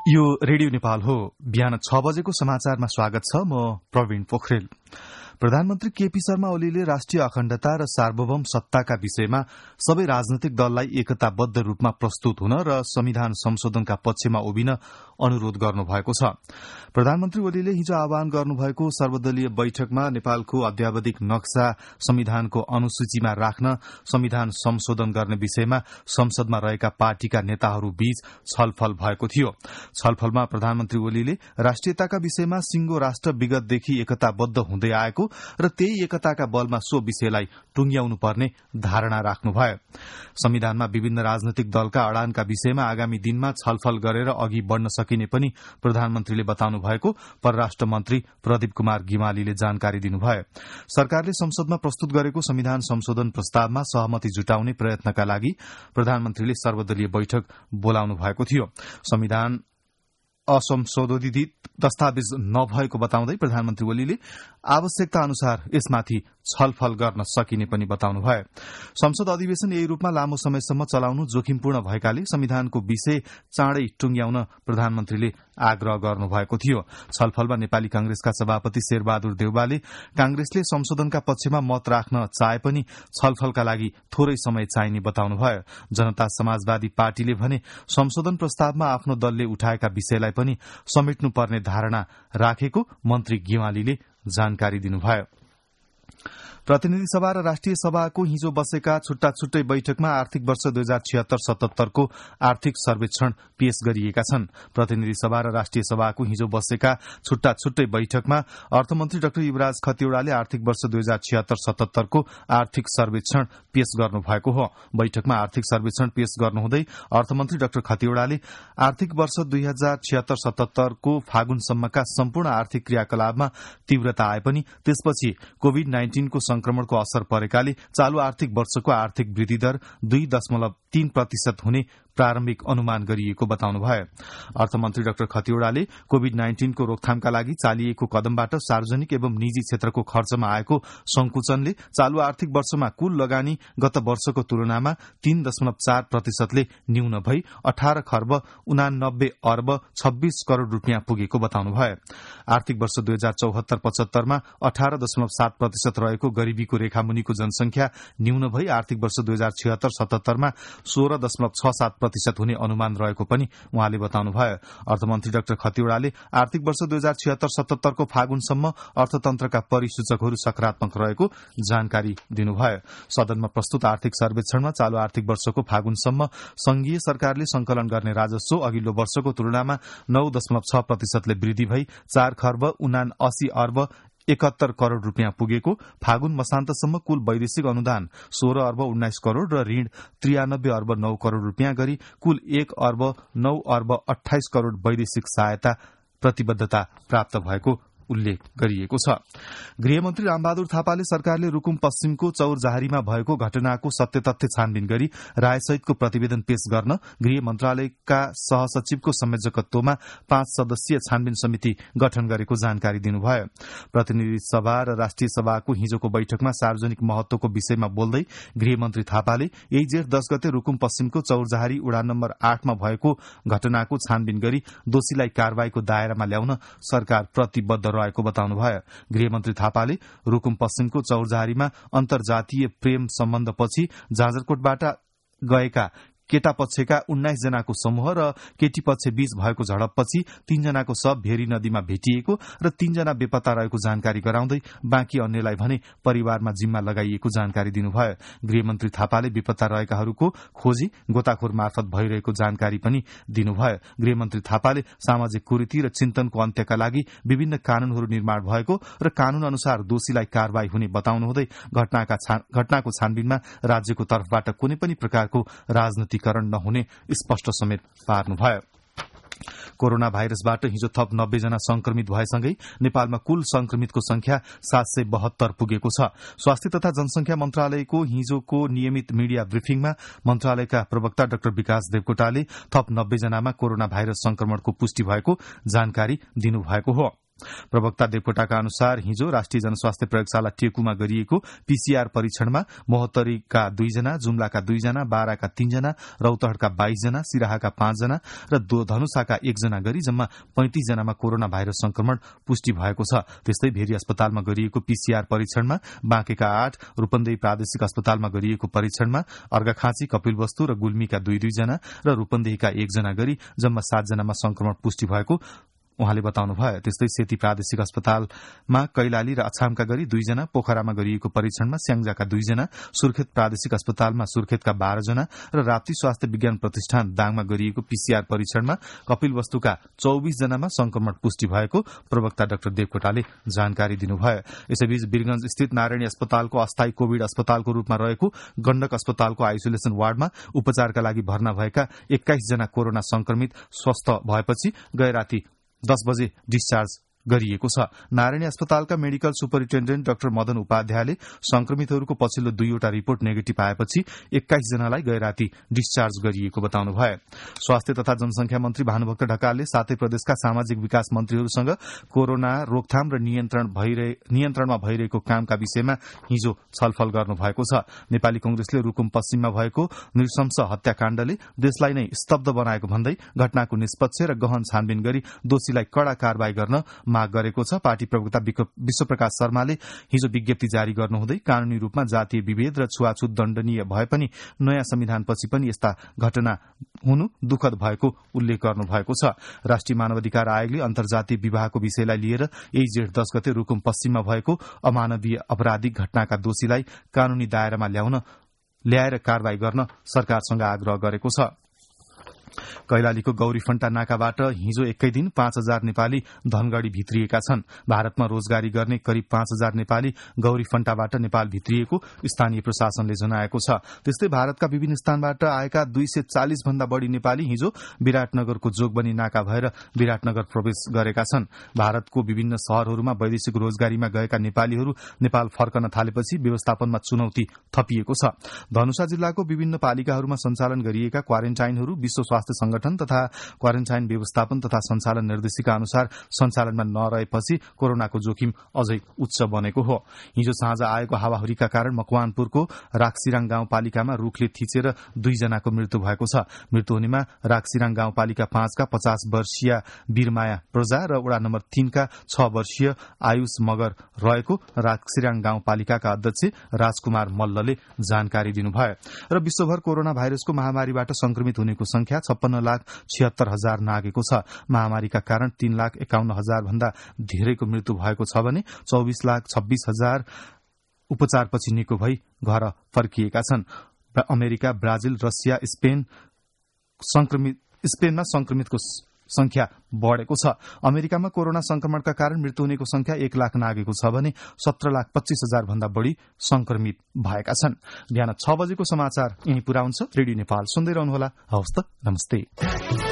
यो रेडियो नेपाल हो। बिहान 6 बजेको समाचारमा स्वागत छ। म प्रवीण पोखरेल। प्रधानमन्त्री केपी शर्मा ओलीले राष्ट्रिय अखण्डता र सार्वभौम सत्ताका विषयमा सबै राजनैतिक दललाई एकताबद्ध रूपमा प्रस्तुत हुन र संविधान संशोधनका पक्षमा उभिन अनुरोध गर्नुभएको छ। प्रधानमन्त्री ओलीले हिजो आह्वान गर्नुभएको सर्वदलीय बैठकमा नेपालको अध्यावधिक नक्सा संविधानको अनुसूचीमा राख्न संविधान संशोधन गर्ने विषयमा संसदमा रहेका पार्टीका नेताहरू बीच छलफल भएको थियो। छलफलमा प्रधानमन्त्री ओलीले राष्ट्रियताका विषयमा सिंगो राष्ट्र विगतदेखि एकताबद्ध हुँदै आएको र त्यही एकताका बलमा सो विषयलाई टुंग्याउनु पर्ने धारणा राख्नुभयो। संविधानमा विभिन्न राजनैतिक दलका अडानका विषयमा आगामी दिनमा छलफल गरेर अघि बढ़न सकिने पनि प्रधानमन्त्रीले बताउनु भएको परराष्ट्र मन्त्री प्रदीप कुमार गिमालीले जानकारी दिनुभयो। सरकारले संसदमा प्रस्तुत गरेको संविधान संशोधन प्रस्तावमा सहमति जुटाउने प्रयत्नका लागि प्रधानमन्त्रीले सर्वदलीय बैठक बोलाउनु भएको थियो। संविधान असंशोधित दस्तावेज नभएको बताउँदै प्रधानमन्त्री ओलीले आवश्यकता अनुसार यसमाथि छलफल गर्न सकिने पनि बताउनुभयो। संसद अधिवेशन यही रूपमा लामो समयसम्म चलाउनु जोखिमपूर्ण भएकाले संविधानको विषय चाँडै टुंग्याउन प्रधानमन्त्रीले आग्रह गर्नुभएको थियो। छलफलमा नेपाली कांग्रेसका सभापति शेरबहादुर देउवाले कांग्रेसले संशोधनका पक्षमा मत राख्न चाहे पनि छलफलका लागि थोरै समय चाहिने बताउनुभयो। जनता समाजवादी पार्टीले भने संशोधन प्रस्तावमा आफ्नो दलले उठाएका विषयलाई पनि समेट्नुपर्ने धारणा राखेको मन्त्री गिवालीले जानकारी दिनुभयो। प्रतिनिधि सभा र राष्ट्रिय सभाको हिजो बसेका छुट्टा छुट्टै बैठकमा आर्थिक वर्ष 2076-77 को आर्थिक सर्वेक्षण पेश गरिएका छन्। प्रतिनिधि सभा र राष्ट्रिय सभाको हिजो बसेका छुट्टा छुट्टै बैठकमा अर्थमन्त्री डाक्टर युवराज खतिवड़ाले आर्थिक वर्ष 2076-77 को आर्थिक सर्वेक्षण पेश गर्नुभएको हो। बैठकमा आर्थिक सर्वेक्षण पेश गर्नुहुँदै अर्थमन्त्री डाक्टर खतिवड़ाले आर्थिक वर्ष 2076-77 को फागुनसम्मका सम्पूर्ण आर्थिक क्रियाकलापमा तीव्रता आए पनि त्यसपछि कोविड-19 को संक्रमणको असर परेकाले चालू आर्थिक वर्षको आर्थिक वृद्धि दर 2.3% हुने प्रारम्भिक अनुमान गरिएको बताउनुभयो। अर्थमन्त्री डाक्टर खतिवड़ाले कोविड-19 को रोकथामका लागि चालिएको कदमबाट सार्वजनिक एवं निजी क्षेत्रको खर्चमा आएको संकुचनले चालू आर्थिक वर्षमा कुल लगानी गत वर्षको तुलनामा 3.4% ले न्यून भई 18 खर्ब 89 अर्ब 26 करोड़ रूपियाँ पुगेको बताउनुभयो। आर्थिक वर्ष 2074-75 मा 18.7% रहेको गरीबीको रेखामुनिको जनसंख्या न्यून भई आर्थिक वर्ष 2076-77 मा 16.67% हुने अनुमान रहेको पनि उहाँले बताउनुभयो। अर्थमन्त्री डाक्टर खतिवड़ाले आर्थिक वर्ष 2076-77 को फागुनसम्म अर्थतन्त्रका परिसूचकहरू सकारात्मक रहेको जानकारी दिनुभयो। सदनमा प्रस्तुत आर्थिक सर्वेक्षणमा चालू आर्थिक वर्षको फागुनसम्म संघीय सरकारले संकलन गर्ने राजस्व अघिल्लो वर्षको तुलनामा 9.6% ले वृद्धि भई 4 खर्ब 79 अर्ब 71 करोड़ रूपियाँ पुगेको, फागुन मसान्तसम्म कुल वैदेशिक अनुदान 16 अर्ब 19 करोड़ र ऋण 93 अर्ब 9 करोड़ रूपियाँ गरी कुल 1 अर्ब 9 अर्ब 28 करोड़ वैदेशिक सहायता प्रतिबद्धता प्राप्त भएको उल्लेख गरिएको छ। गृहमन्त्री रामबहादुर थापाले सरकारले रुकुम पश्चिमको चौरजहारीमा भएको घटनाको सत्य तथ्य छानबिन गरी रायसहितको प्रतिवेदन पेश गर्न गृह मन्त्रालयका सहसचिवको संयोजकत्वमा 5 सदस्यीय छानबिन समिति गठन गरेको जानकारी दिनुभयो। प्रतिनिधि सभा र राष्ट्रिय सभाको हिजोको बैठकमा सार्वजनिक महत्वको विषयमा बोल्दै गृहमन्त्री थापाले यही जेठ 10 गते रुकुम पश्चिमको चौरजहारी उडान नम्बर 8 मा भएको घटनाको छानबिन गरी दोषीलाई कारवाहीको दायरामा ल्याउन सरकार प्रतिबद्ध रहेको बताउनुभयो। गृहमन्त्री थापाले रुकुम पश्चिमको चौरजहारीमा अन्तर्जातीय प्रेम सम्बन्धपछि जाजरकोटबाट गएका केटा पक्षका 19 जनाको समूह र केटी पक्ष बीच भएको झडपपछि 3 जनाको शव भेरी नदीमा भेटिएको र 3 जना बेपत्ता रहेको जानकारी गराउँदै बाँकी अन्यलाई भने परिवारमा जिम्मा लगाइएको जानकारी दिनुभयो। गृहमन्त्री थापाले बेपत्ता रहेकाहरूको खोजी गोताखोर मार्फत भइरहेको जानकारी पनि दिनुभयो। गृहमन्त्री थापाले सामाजिक कुरीति र चिन्तनको अन्त्यका लागि विभिन्न कानूनहरू निर्माण भएको र कानून अनुसार दोषीलाई कारवाही हुने बताउनुहुँदै घटनाको छानबिनमा राज्यको तर्फबाट कुनै पनि प्रकारको राजनीतिकरण नहुने स्पष्ट समेत पार्नुभयो। कोरोना भाइरसबाट हिजो थप 90 जना संक्रमित भएसँगै नेपालमा कुल संक्रमितको संख्या 772 पुगेको छ। स्वास्थ्य तथा जनसंख्या मन्त्रालयको हिजोको नियमित मिडिया ब्रिफिङमा मन्त्रालयका प्रवक्ता डाक्टर विकास देवकोटाले थप 90 जनामा कोरोना भाइरस संक्रमणको पुष्टि भएको जानकारी दिनुभएको हो। प्रवक्ता देवकोटाका अनुसार हिजो राष्ट्रिय जनस्वास्थ्य प्रयोगशाला टेकुमा गरिएको पीसीआर परीक्षणमा महोत्तरीका 2 जना, जुम्लाका 2 जना, बाराका 3 जना, रौतहटका 22 जना, सिराहाका 5 जना र धनुषाका 1 जना गरी जम्मा 35 जनामा कोरोना भाइरस संक्रमण पुष्टि भएको छ। त्यस्तै भेरी अस्पतालमा गरिएको पीसीआर परीक्षणमा बाँकेका 8, रूपन्देही प्रादेशिक अस्पतालमा गरिएको परीक्षणमा अर्घाखाँची, कपिलवस्तु र गुल्मीका 2-2 जना र रूपन्देहीका 1 जना गरी जम्मा 7 जनामा संक्रमण पुष्टि भएको उहाँले बताउनुभयो। त्यस्तै सेती प्रादेशिक अस्पतालमा कैलाली र अछामका गरी 2 जना, पोखरामा गरिएको परीक्षणमा स्याङ्जाका 2 जना, सुर्खेत प्रादेशिक अस्पतालमा सुर्खेतका 12 जना र राप्ती स्वास्थ्य विज्ञान प्रतिष्ठान दाङमा गरिएको पीसीआर परीक्षणमा कपिलवस्तुका 24 जनामा संक्रमण पुष्टि भएको प्रवक्ता डाक्टर देवकोटाले जानकारी दिनुभयो। यसैबीच वीरगंज स्थित नारायणी अस्पतालको अस्थायी कोविड अस्पतालको रूपमा रहेको गण्डक अस्पतालको आइसोलेसन वार्डमा उपचारका लागि भर्ना भएका 21 जना कोरोना संक्रमित स्वस्थ भएपछि गए राति 10 बजे डिस्चार्ज गरिएको छ। नारायणी अस्पतालका मेडिकल सुपरिन्टेण्डेन्ट डाक्टर मदन उपाध्यायले संक्रमितहरूको पछिल्लो 2वटा रिपोर्ट नेगेटिभ आएपछि 21 जनालाई गए राति डिस्चार्ज गरिएको बताउनुभयो। स्वास्थ्य तथा जनसंख्या मन्त्री भानुभक्त ढकालले सातै प्रदेशका सामाजिक विकास मन्त्रीहरूसँग कोरोना रोकथाम र नियन्त्रणमा भइरहेको कामका विषयमा हिजो छलफल गर्नुभएको छ। नेपाली कंग्रेसले रुकुम पश्चिममा भएको नृशंस हत्याकाण्डले देशलाई नै स्तब्ध बनाएको भन्दै घटनाको निष्पक्ष र गहन छानबिन गरी दोषीलाई कड़ा कारवाही गर्न माग गरेको छ। पार्टी प्रवक्ता विश्वप्रकाश शर्माले हिजो विज्ञप्ति जारी गर्नुहुँदै कानूनी रूपमा जातीय विभेद र छुवाछुत दण्डनीय भए पनि नयाँ संविधानपछि पनि यस्ता घटना हुनु दुःखद भएको उल्लेख गर्नुभएको छ। राष्ट्रिय मानवाधिकार आयोगले अन्तर्जातीय विवाहको विषयलाई लिएर यही जेठ 10 गते रुकुम पश्चिममा भएको अमानवीय आपराधिक घटनाका दोषीलाई कानूनी दायरामा ल्याएर कारवाही गर्न सरकारसँग आग्रह गरेको छ। कैलालीको गौरीफण्टा नाकाबाट हिजो एकै दिन 5000 नेपाली धनगढ़ी भित्रिएका छन्। भारतमा रोजगारी गर्ने करिब 5000 नेपाली गौरीफण्टाबाट नेपाल भित्रिएको स्थानीय प्रशासनले जनाएको छ। त्यस्तै भारतका विभिन्न स्थानबाट आएका 240 भन्दा बढ़ी नेपाली हिजो विराटनगरको जोगबनी नाका भएर विराटनगर प्रवेश गरेका छन्। भारतको विभिन्न शहरहरूमा वैदेशिक रोजगारीमा गएका नेपालीहरू नेपाल फर्कन थालेपछि व्यवस्थापनमा चुनौती थपिएको छ। धनुषा जिल्लाको विभिन्न पालिकाहरूमा सञ्चालन गरिएका क्वारेन्टाइनहरू विश्व स्वास्थ्य संगठन तथा क्वारेन्टाइन व्यवस्थापन तथा सञ्चालन निर्देशिका अनुसार सञ्चालनमा नरहेपछि कोरोनाको जोखिम अझै उच्च बनेको हो। हिजो साँझ आएको हावाहुरीका कारण मकवानपुरको राक्सिराङ गाउँपालिकामा रूखले थिचेर 2 जनाको मृत्यु भएको छ। मृत्यु हुनेमा राक्सिराङ गाउँपालिका 5 का 50 वर्षीय वीरमाया प्रजा र वडा नम्बर 3 का 6 वर्षीय आयुष मगर रहेको राक्सिराङ गाउँपालिकाका अध्यक्ष राजकुमार मल्लले जानकारी दिनुभयो। र विश्वभर कोरोना भाइरसको महामारीबाट संक्रमित हुनेको संख्या 56,76,000 नागेको छ। महामारीका कारण 3,51,000 भन्दा धेरैको मृत्यु भएको छ भने 24,26,000 उपचारपछि निको भई घर फर्किएका छन्। अमेरिका, ब्राजिल, रसिया, स्पेनमा संक्रमितको संख्या बढ़ेको छ। अमेरिकामा कोरोना संक्रमणका कारण मृत्यु हुनेको संख्या 1 लाख नागेको छ भने 17,25,000 भन्दा बढ़ी संक्रमित भएका छन्। बिहान 6 बजेको समाचार यही पूरा हुन्छ। रेडियो नेपाल सुन्दै रहनुहोला। हवस् त, नमस्ते।